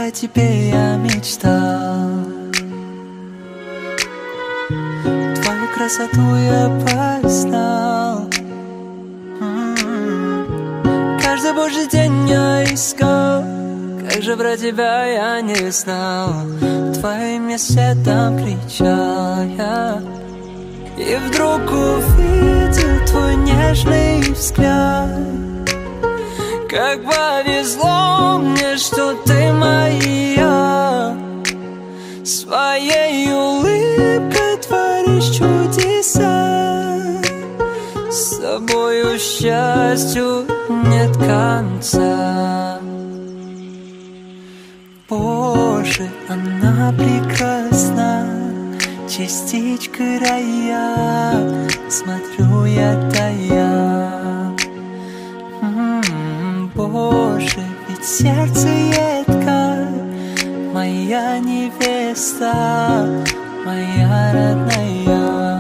о тебе я мечтал. Твою красоту я познал. Каждый божий день я искал, как же про тебя я не знал. Твое имя светом кричал я, и вдруг увидел твой нежный взгляд. Как повезло мне, что ты моя. Своей улыбкой творишь чудеса. С тобою счастью нет конца. Боже, она прекрасна, частичка рая, смотрю я тая. Боже, ведь сердце едко, моя невеста, моя родная.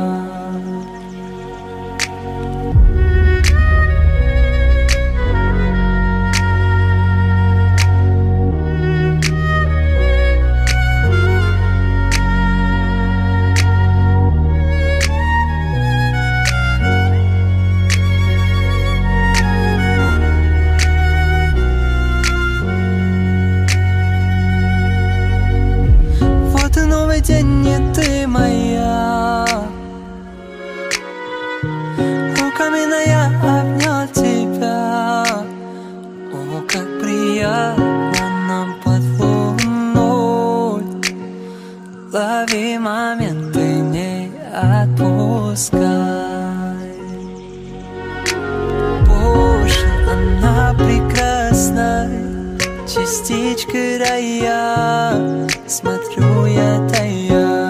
День, не ты моя. Руками я обнял тебя. О, как приятно нам под луной. Лови моменты, не отпускай. Боже, она прекрасна, частичка рая, смотрю я тая.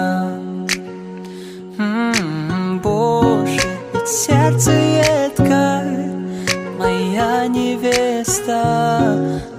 Боже, ведь сердце едко, моя невеста,